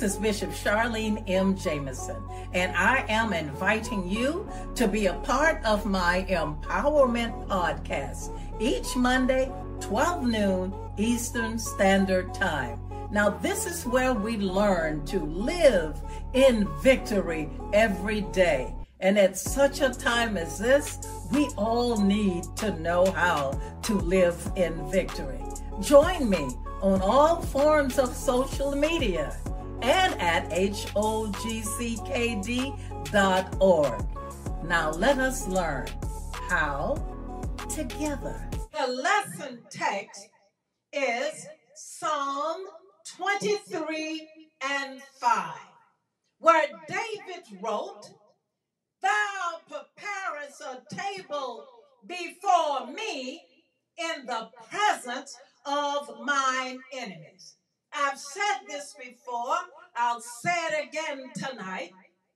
This is Bishop Charlene M. Jameson, and I am inviting you to be a part of my Empowerment Podcast each Monday, 12 noon Eastern Standard Time. Now, this is where we learn to live in victory every day. And at such a time as this, we all need to know how to live in victory. Join me on all forms of social media and at hogckd.org. Now let us learn how together. The lesson text is Psalm 23 and 5, where David wrote, "Thou preparest a table before me in the presence of mine enemies." I've said this before. I'll say it again tonight.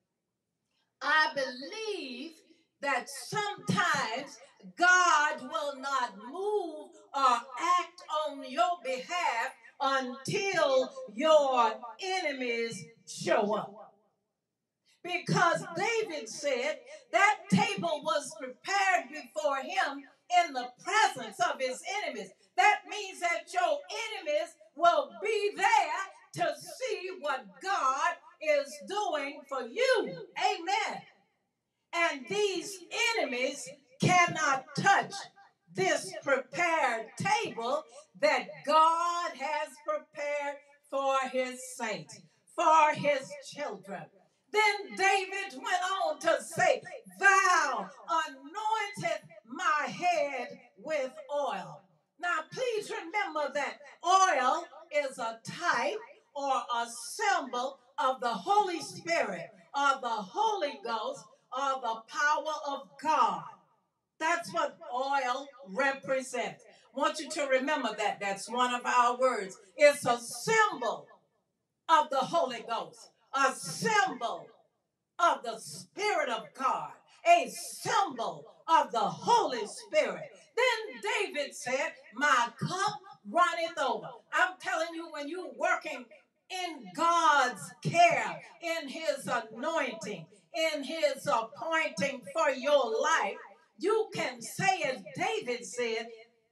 I believe that sometimes God will not move or act on your behalf until your enemies show up. Because David said that table was prepared before him in the presence of his enemies. That means that your enemies will be there to see what God is doing for you. Amen. And these enemies cannot touch this prepared table that God has prepared for his saints, for his children. Then David went on to say, "Thou anointed my head with oil." Now, please remember that oil is a type or a symbol of the Holy Spirit or the Holy Ghost or the power of God. That's what oil represents. I want you to remember that. That's one of our words. It's a symbol of the Holy Ghost, a symbol of the Spirit of God, a symbol of the Holy Spirit. Then David said, "My cup runneth over." I'm telling you, when you're working in God's care, in his anointing, in his appointing for your life, you can say as David said,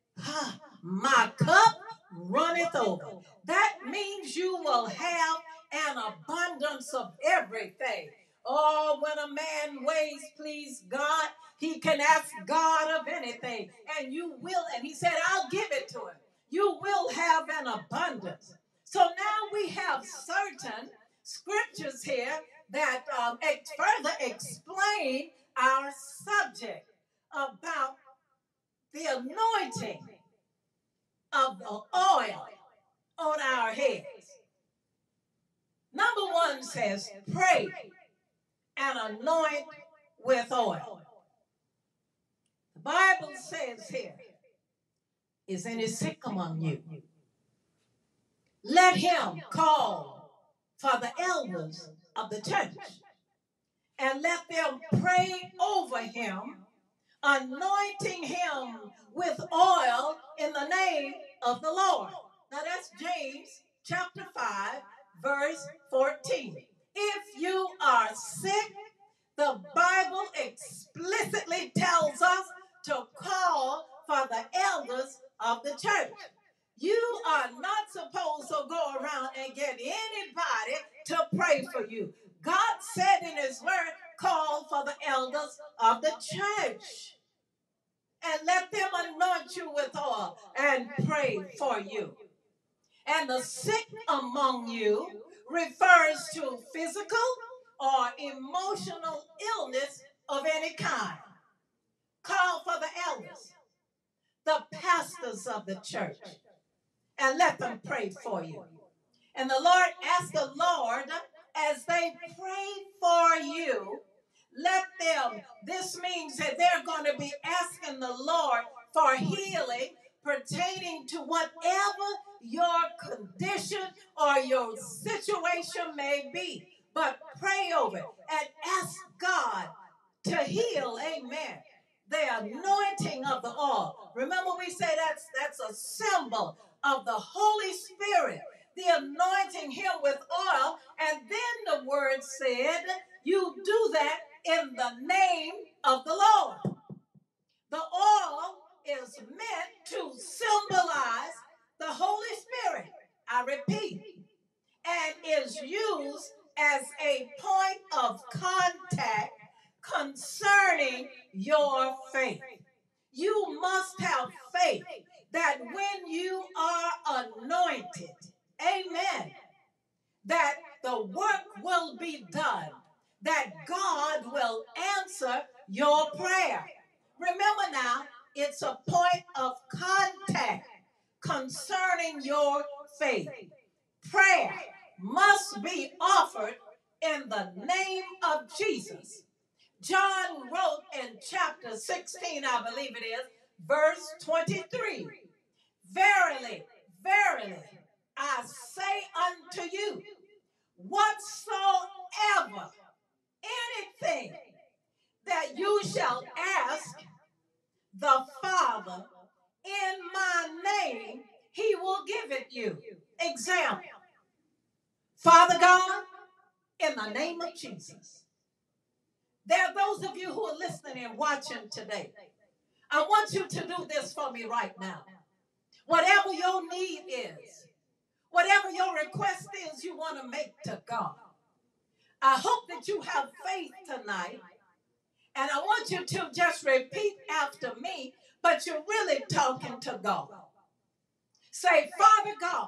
"My cup runneth over." That means you will have an abundance of everything. Oh, when a man ways please God, he can ask God of anything, and you will, and he said, "I'll give it to him." You will have an abundance. So now we have certain scriptures here that further explain our subject about the anointing of the oil on our heads. Number one says, pray and anoint with oil. The Bible says here, "Is any sick among you? Let him call for the elders of the church, and let them pray over him, anointing him with oil in the name of the Lord." Now that's James chapter 5, verse 14. If you are sick, the Bible explicitly tells us to call for the elders of the church. You are not supposed to go around and get anybody to pray for you. God said in his word, call for the elders of the church and let them anoint you with oil and pray for you. And the sick among you refers to physical or emotional illness of any kind. Call for the elders, the pastors of the church, and let them pray for you. And the Lord asked the Lord, as they pray for you, let them, this means that they're going to be asking the Lord for healing pertaining to whatever your condition or your situation may be. But pray over it and ask God to heal, amen. The anointing of the oil. Remember we say that's a symbol of the Holy Spirit the anointing him with oil. And then the word said, you do that in the name of the Lord. The oil is meant to symbolize the Holy Spirit. I repeat, and is used as a point of contact concerning your faith. You must have faith that when you are anointed, amen, that the work will be done, that God will answer your prayer. Remember now, it's a point of contact concerning your faith. Prayer must be offered in the name of Jesus. John wrote in chapter 16, I believe it is, verse 23, verily, verily, I say unto you, whatsoever, anything that you shall ask the Father in my name, he will give it you. Example, Father God, in the name of Jesus. There are those of you who are listening and watching today. I want you to do this for me right now. Whatever your need is, whatever your request is you want to make to God, I hope that you have faith tonight. And I want you to just repeat after me, but you're really talking to God. Say, Father God,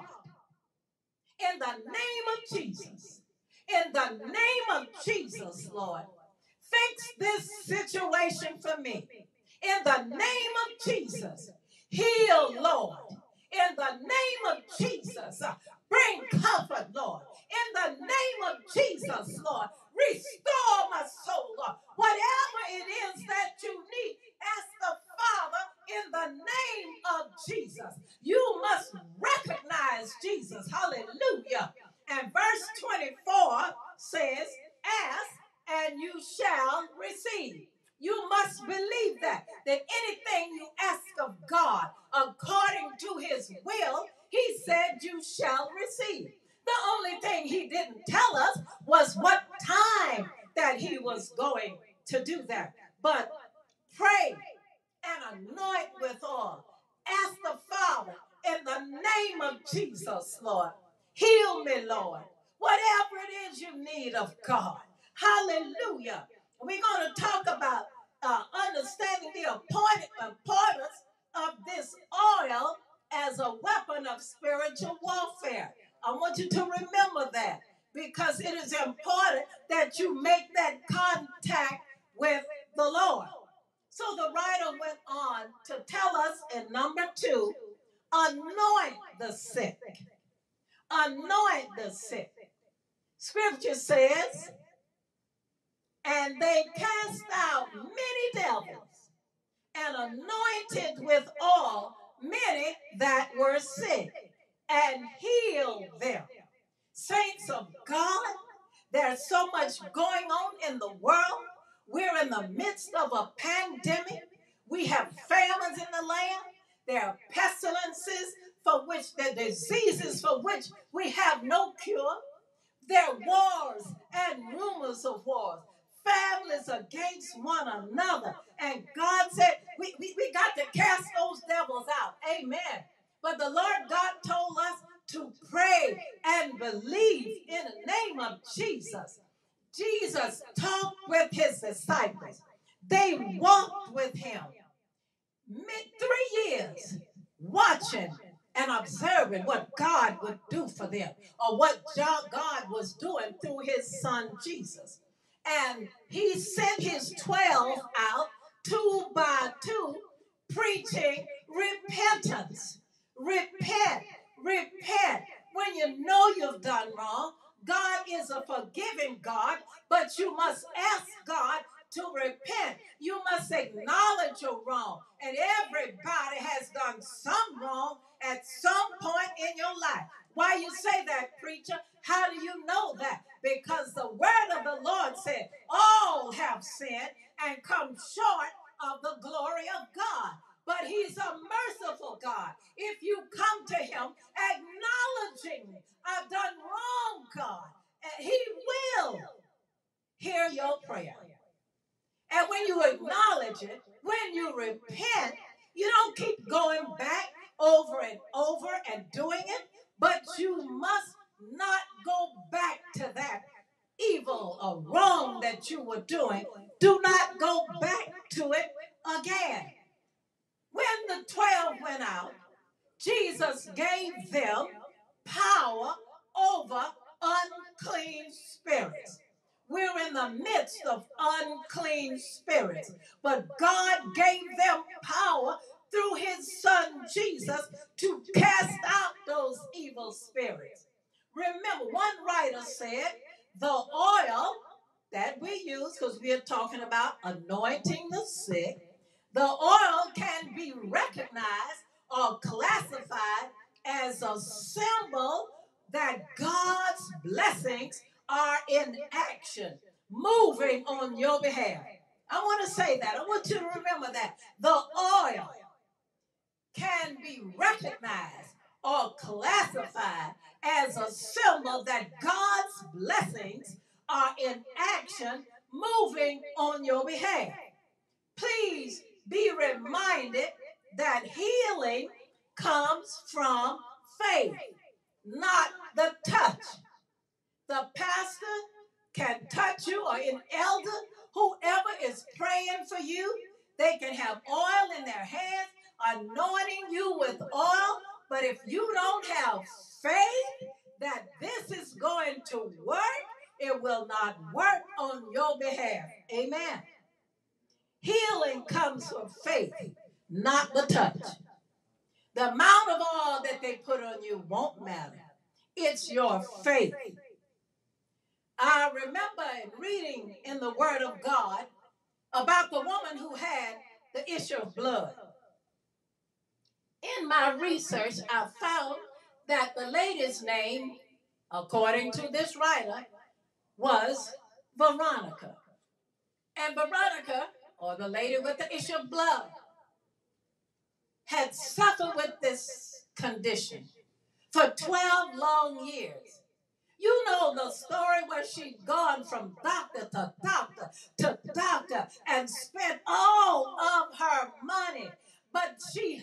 in the name of Jesus, in the name of Jesus, Lord, fix this situation for me. In the name of Jesus, heal, Lord. In the name of Jesus, bring comfort, Lord. In the name of Jesus, Lord, restore my soul, Lord. Whatever it is that you need, ask the Father in the name of Jesus. You must recognize Jesus. Hallelujah. And verse 24 says, ask and you shall receive. You must believe that anything you ask of God according to his will, he said you shall receive. The only thing he didn't tell us was what time that he was going to do that. But pray and anoint with oil. Ask the Father in the name of Jesus, Lord. Heal me, Lord. Whatever it is you need of God. Hallelujah. We're going to talk about understanding the importance of this oil as a weapon of spiritual warfare. I want you to remember that because it is important that you make that contact with the Lord. So the writer went on to tell us in number 2, anoint the sick. Anoint the sick. Scripture says, and they cast out many devils and anointed with oil many that were sick and healed them. Saints of God, there's so much going on in the world. We're in the midst of a pandemic. We have famines in the land. There are pestilences for which, there are diseases for which we have no cure. There are wars and rumors of wars. Families against one another. And God said, we got to cast those devils out. Amen. But the Lord God told us to pray and believe in the name of Jesus. Jesus talked with his disciples. They walked with him 3 years watching and observing what God would do for them or what God was doing through his son Jesus. And he sent his 12 out 2 by 2 preaching repentance. Repent, repent. When you know you've done wrong, God is a forgiving God, but you must ask God to repent. You must acknowledge your wrong. And everybody has done some wrong at some point in your life. Why you say that, preacher? How do you know that? Because the word of the Lord said, all have sinned and come short of the glory of God. But he's a merciful God. If you come to him, acknowledge acknowledging, I've done wrong, God, and he will hear your prayer. And when you acknowledge it, when you repent, you don't keep going back over and over and doing it, but you must not go back to that evil or wrong that you were doing. Do not go back to it again. When the 12 went out, Jesus gave them power over unclean spirits. We're in the midst of unclean spirits, but God gave them power through his son Jesus to cast out those evil spirits. Remember, one writer said the oil that we use, because we are talking about anointing the sick, the oil can be recognized or classified as a symbol that God's blessings are in action, moving on your behalf. I want to say that. I want you to remember that. The oil can be recognized or classified as a symbol that God's blessings are in action, moving on your behalf. Please be reminded that healing comes from faith, not the touch. The pastor can touch you, or an elder, whoever is praying for you, they can have oil in their hands, anointing you with oil. But if you don't have faith that this is going to work, it will not work on your behalf. Amen. Healing comes from faith, not the touch. The amount of oil that they put on you won't matter. It's your faith. I remember reading in the Word of God about the woman who had the issue of blood. In my research, I found that the lady's name, according to this writer, was Veronica. And Veronica, or the lady with the issue of blood, had suffered with this condition for 12 long years. You know the story where she'd gone from doctor to doctor to doctor and spent all of her money. But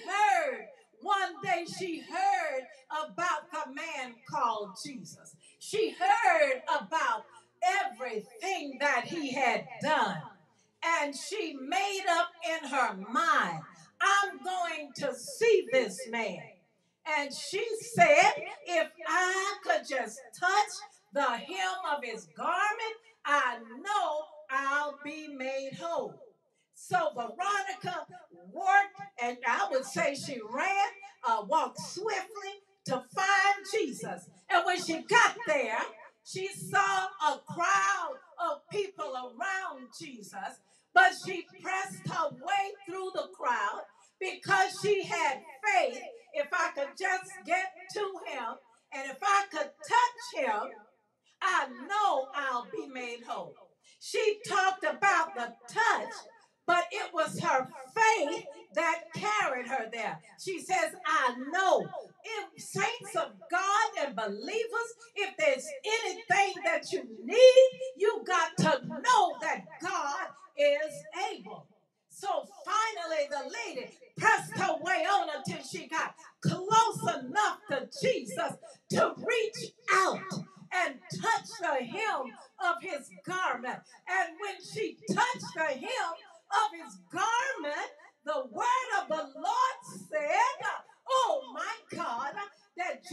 one day she heard about the man called Jesus. She heard about everything that he had done. And she made up in her mind, I'm going to see this man. And she said, if I could just touch the hem of his garment, I know I'll be made whole. So Veronica worked, and I would say she ran, walked swiftly to find Jesus. And when she got there, she saw a crowd of people around Jesus, but she pressed her way through the crowd because she had faith. If I could just get to him, and if I could touch him, I know I'll be made whole. She talked about the touch, but it was her faith that carried her there. She says, I know. If saints of God and believers, if there's anything that you need, you got to know that God is able. So finally, the lady pressed her way on until she got close enough to Jesus to reach out and touch the hem of his garment. And when she touched the hem of his garment, the word of the Lord said, oh my God, that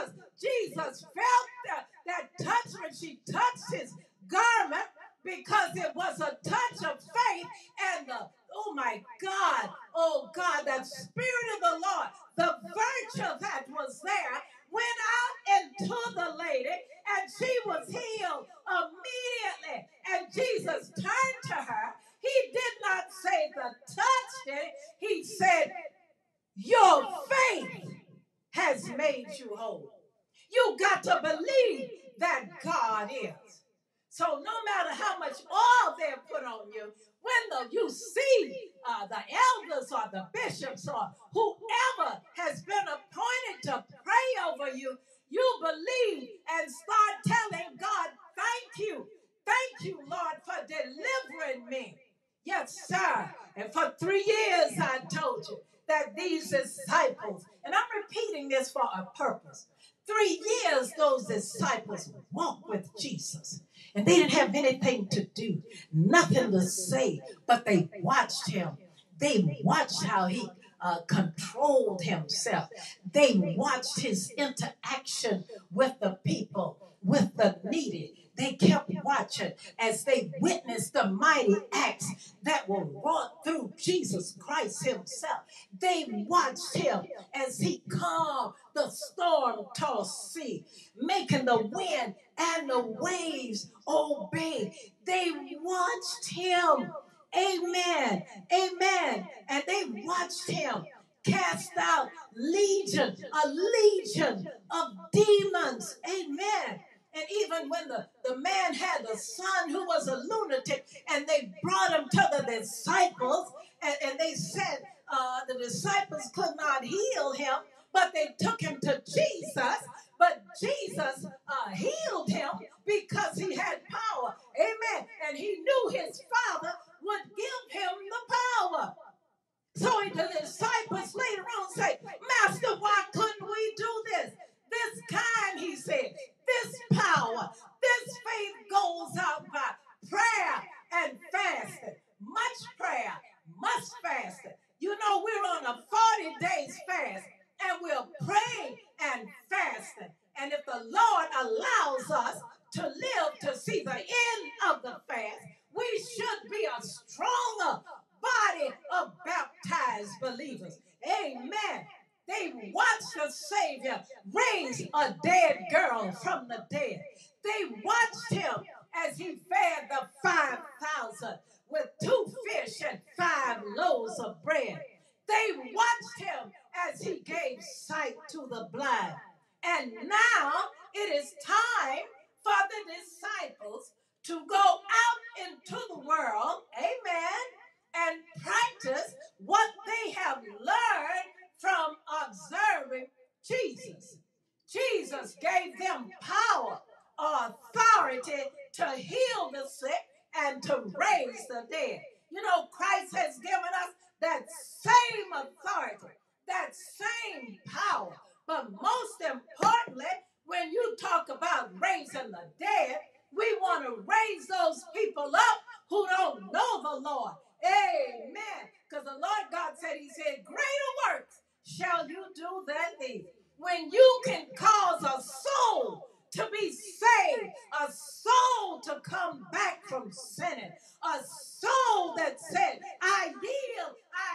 Jesus felt that touch when she touched his garment, because it was a touch of faith. And oh my God, oh God, that Spirit of the Lord, the virtue that was there, went out into the lady, and she was healed immediately. And Jesus turned to her. He did not say the touched it. He said, your faith has made you whole. You got to believe that God is. So no matter how much oil they put on you, when you see the elders or the bishops or whoever has been appointed to pray over you, You believe and start telling God, thank you. Thank you, Lord, for delivering me. Yes, sir. And for 3 years, I told you that these disciples, and I'm repeating this for a purpose. 3 years, those disciples walked with Jesus. And they didn't have anything to do, nothing to say, but they watched him. They watched how he controlled himself. They watched his interaction with the people, with the needy. They kept watching as they witnessed the mighty acts that were wrought through Jesus Christ himself. They watched him as he calmed the storm-tossed sea, making the wind and the waves obey. They watched him. Amen. Amen. And they watched him cast out a legion of demons. Amen. And even when the man had a son who was a lunatic, and they brought him to the disciples, and they said the disciples could not heal him, but they took him to Jesus. But Jesus healed him because he had power. Amen. And he knew his Father would give him the power. So the disciples later on say, Master, why couldn't we do this? This kind, he said, this power, this faith goes out by prayer and fasting. Much prayer, much fasting. You know, we're on a 40 days fast, and we're praying and fasting. And if the Lord allows us to live to see the end of the fast, we should be a stronger body of baptized believers. Amen. They watched the Savior raise a dead girl from the dead. They watched him as he fed the 5,000 with 2 fish and 5 loaves of bread. They watched him as he gave sight to the blind. And now it is time for the disciples to go out into the world, amen, and practice what they have learned from observing Jesus. Jesus gave them power, authority to heal the sick and to raise the dead. You know, Christ has given us that same authority, that same power. But most importantly, when you talk about raising the dead, we want to raise those people up who don't know the Lord. Amen. Because the Lord God said, he said, greater works shall you do than these. When you can cause a soul to be saved, a soul to come back from sinning, a soul that said, I yield,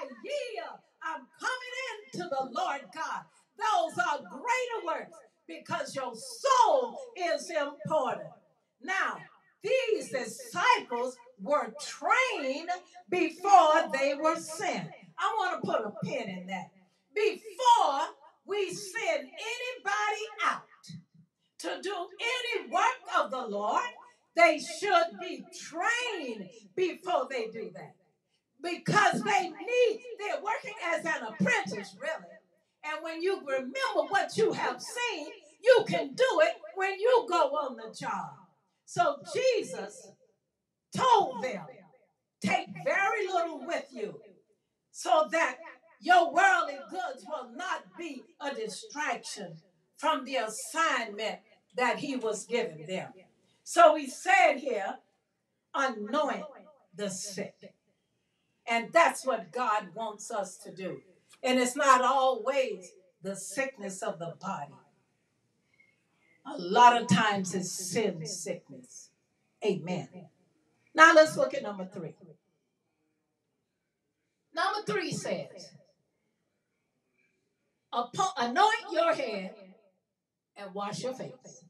I'm coming into the Lord God. Those are greater works because your soul is important. Now, these disciples were trained before they were sent. I want to put a pin in that. Before we send anybody out to do any work of the Lord, they should be trained before they do that. Because they're working as an apprentice, really. And when you remember what you have seen, you can do it when you go on the job. So Jesus told them, take very little with you so that your worldly goods will not be a distraction from the assignment that he was giving them. So he said here, anoint the sick. And that's what God wants us to do. And it's not always the sickness of the body. A lot of times it's sin sickness. Amen. Now let's look at number 3. Number 3 says, anoint your head and wash your face.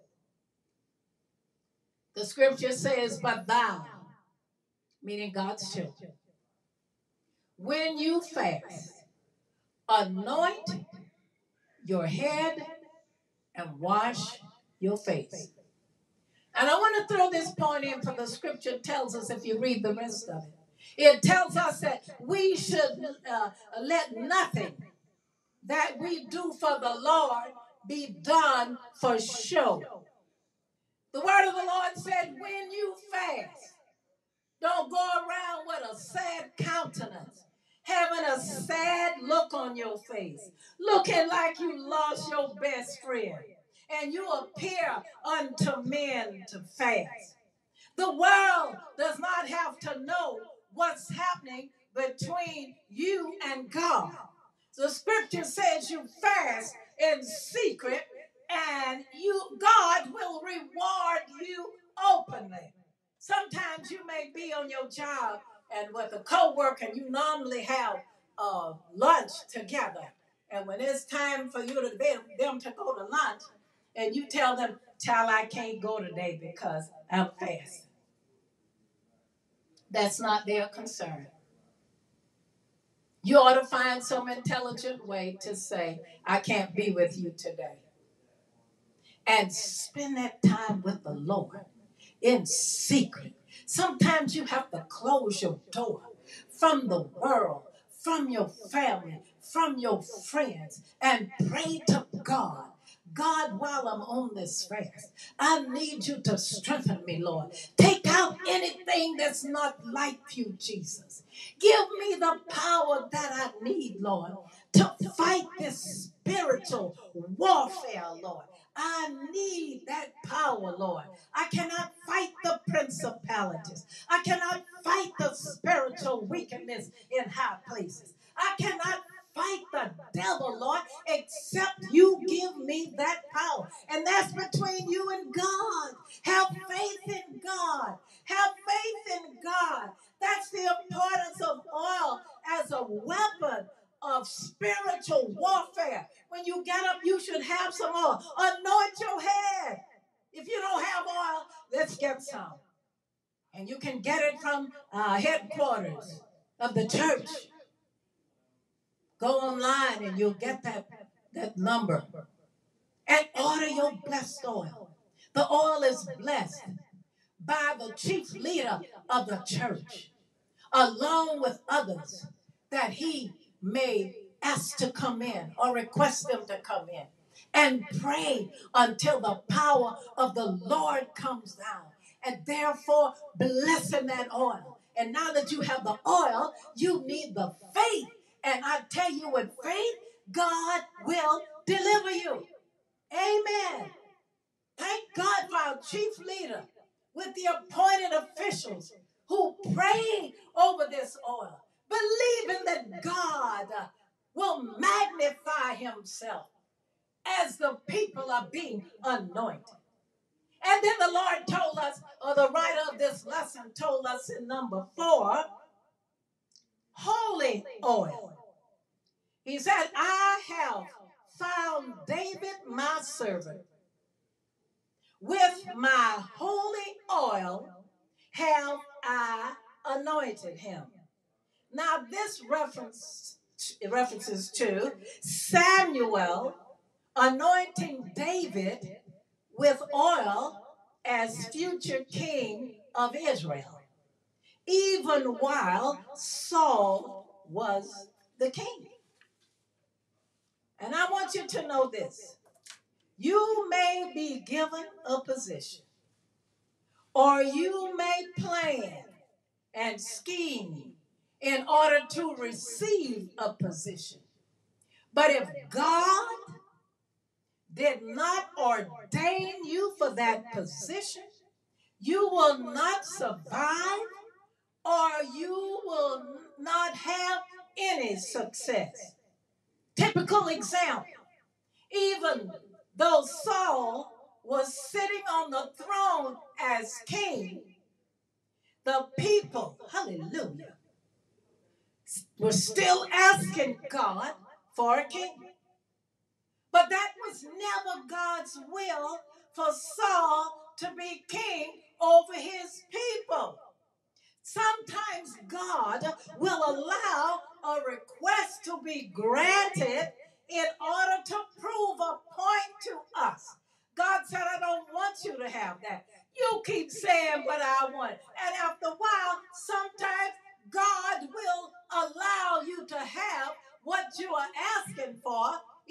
The scripture says, but thou, meaning God's children, when you fast, anoint your head and wash your face. And I want to throw this point in, for the scripture tells us, if you read the rest of it, it tells us that we should let nothing that we do for the Lord be done for show. The word of the Lord said, when you fast, don't go around with a sad countenance, having a sad look on your face, looking like you lost your best friend, and you appear unto men to fast. The world does not have to know what's happening between you and God. The scripture says you fast in secret and God will reward you openly. Sometimes you may be on your job and with a coworker and you normally have lunch together. And when it's time for you to them to go to lunch, and you tell them, "Child, I can't go today because I'm fasting." That's not their concern. You ought to find some intelligent way to say, "I can't be with you today." And spend that time with the Lord in secret. Sometimes you have to close your door from the world, from your family, from your friends, and pray to God. God, while I'm on this fast, I need you to strengthen me, Lord. Take out anything that's not like you, Jesus. Give me the power that I need, Lord, to fight this spiritual warfare, Lord. I need that power, Lord. I cannot fight the principalities. I cannot fight the spiritual wickedness in high places. I cannot fight the devil, Lord, except you give me that power. And that's between you and God. Have faith in God. Have faith in God. That's the importance of oil as a weapon of spiritual warfare. When you get up, you should have some oil. Anoint your head. If you don't have oil, let's get some. And you can get it from headquarters of the church. Go online and you'll get that number. And order your blessed oil. The oil is blessed by the chief leader of the church, along with others that he may ask to come in or request them to come in, and pray until the power of the Lord comes down, and therefore blessing that oil. And now that you have the oil, you need the faith. And I tell you, with faith, God will deliver you. Amen. Thank God for our chief leader with the appointed officials who prayed over this oil, believing that God will magnify himself as the people are being anointed. And then the Lord told us, or the writer of this lesson told us in number 4, holy oil. He said, I have found David my servant. With my holy oil have I anointed him. Now this references to Samuel anointing David with oil as future king of Israel, even while Saul was the king. And I want you to know this. You may be given a position, or you may plan and scheme in order to receive a position. But if God did not ordain you for that position, you will not survive, or you will not have any success. Typical example, even though Saul was sitting on the throne as king, the people, hallelujah, were still asking God for a king. But that was never God's will for Saul to be king over his people. Sometimes God will allow a request to be granted in order to prove a point to us. God said, I don't want you to have that. You keep saying what I want. And after a while, sometimes God will allow you to have what you are asking for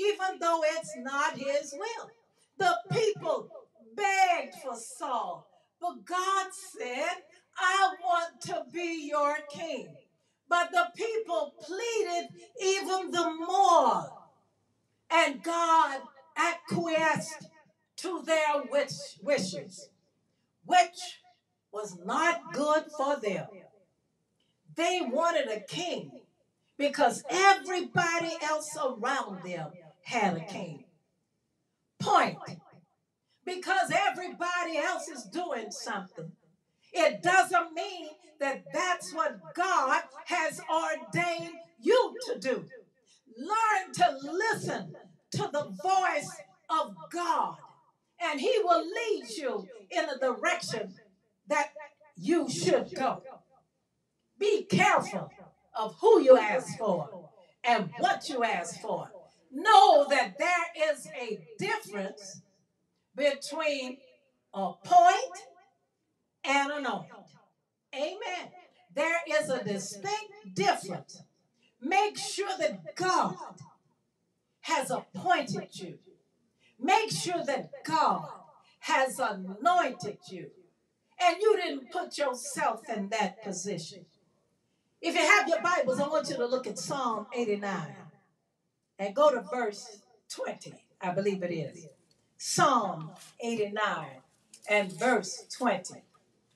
even though it's not his will. The people begged for Saul, but God said, I want to be your king. But the people pleaded even the more, and God acquiesced to their wishes, which was not good for them. They wanted a king because everybody else around them had a king. Point. Because everybody else is doing something, it doesn't mean that that's what God has ordained you to do. Learn to listen to the voice of God, and he will lead you in the direction that you should go. Be careful of who you ask for and what you ask for. Know that there is a difference between appoint and anoint. Amen. There is a distinct difference. Make sure that God has appointed you. Make sure that God has anointed you. And you didn't put yourself in that position. If you have your Bibles, I want you to look at Psalm 89 and go to verse 20. I believe it is. Psalm 89 and verse 20.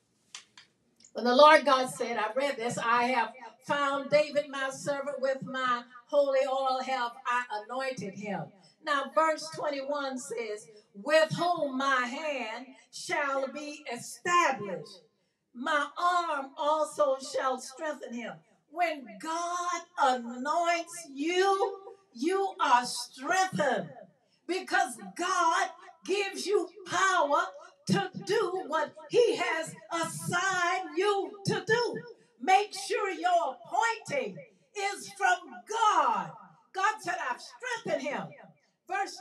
When the Lord God said, I read this, I have found David my servant, with my holy oil have I anointed him. Now verse 21 says, with whom my hand shall be established. My arm also shall strengthen him. When God anoints you, you are strengthened because God gives you power to do what he has assigned you to do. Make sure your appointing is from God. God said, I've strengthened him. Verse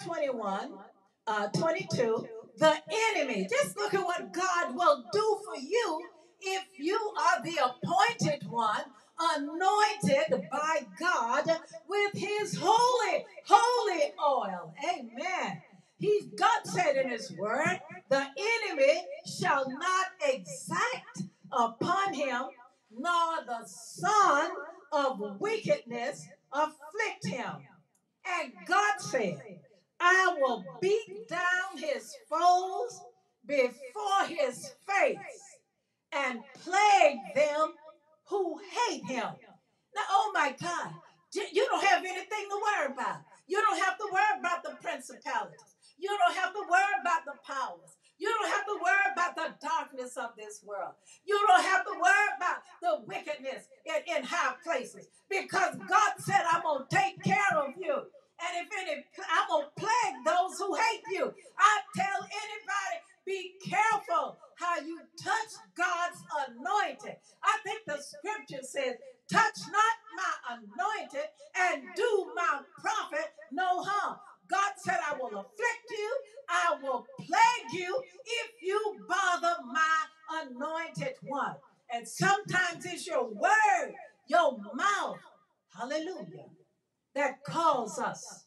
22, the enemy. Just look at what God will do for you if you are the appointed one, anointed by God with his holy oil. Amen. God said in his word, the enemy shall not exact upon him, nor the son of wickedness afflict him. And God said, I will beat down his foes before his face and plague them who hate him. Now, oh my God, you don't have anything to worry about. You don't have to worry about the principalities. You don't have to worry about the powers. You don't have to worry about the darkness of this world. You don't have to worry about the wickedness in high places, because God said, I'm going to take care of you. And I'm going to plague those who hate you. I tell anybody, be careful how you touch God's anointed. I think the scripture says, touch not my anointed and do my prophet no harm. God said, I will afflict you, I will plague you if you bother my anointed one. And sometimes it's your word, your mouth, hallelujah, that causes us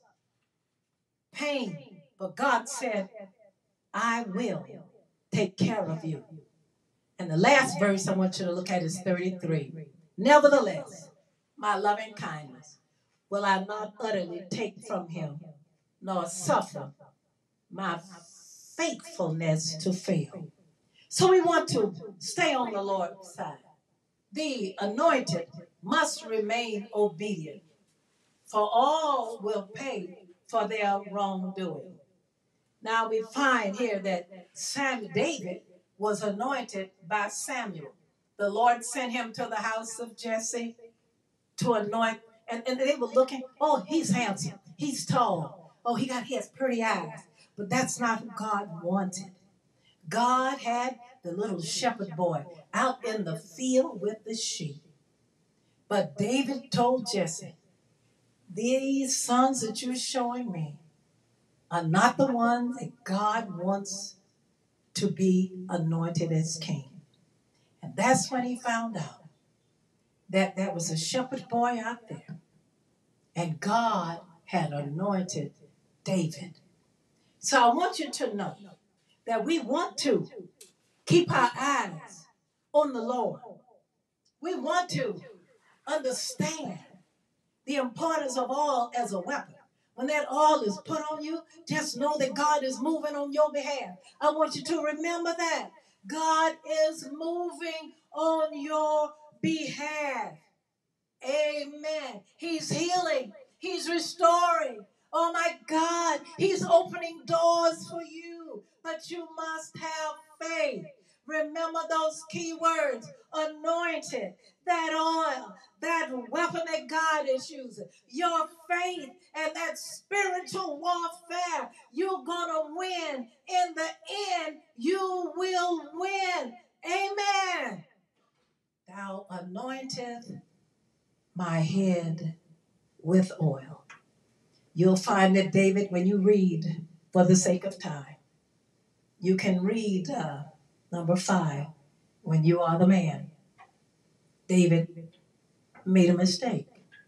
pain. But God said, I will take care of you. And the last verse I want you to look at is 33. Nevertheless, my loving kindness will I not utterly take from him, nor suffer my faithfulness to fail. So we want to stay on the Lord's side. The anointed must remain obedient, for all will pay for their wrongdoing. Now we find here that David was anointed by Samuel. The Lord sent him to the house of Jesse to anoint, and they were looking, oh, he's handsome, he's tall, oh, he has pretty eyes. But that's not who God wanted. God had the little shepherd boy out in the field with the sheep. But David told Jesse, these sons that you're showing me are not the ones that God wants to be anointed as king. And that's when he found out that there was a shepherd boy out there, and God had anointed David. So I want you to know that we want to keep our eyes on the Lord. We want to understand the importance of oil as a weapon. When that oil is put on you, just know that God is moving on your behalf. I want you to remember that. God is moving on your behalf. Amen. He's healing. He's restoring. Oh my God. He's opening doors for you. But you must have faith. Remember those key words: anointed, that oil, that weapon that God is using, your faith, and that spiritual warfare. You're going to win. In the end, you will win. Amen. Thou anointeth my head with oil. You'll find that David, when you read, for the sake of time, you can read number 5, when you are the man. David made a mistake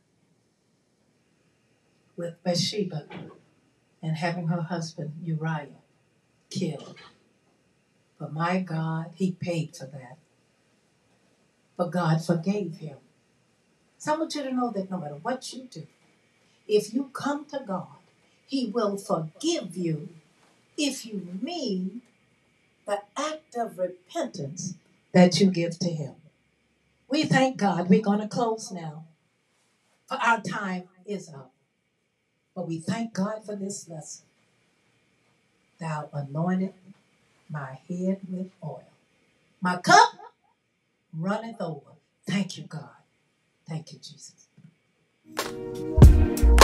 with Bathsheba and having her husband Uriah killed. But my God, he paid for that. But God forgave him. So I want you to know that no matter what you do, if you come to God, he will forgive you if you mean the act of repentance that you give to him. We thank God. We're going to close now, for our time is up. But we thank God for this lesson. Thou anointed my head with oil. My cup runneth over. Thank you, God. Thank you, Jesus.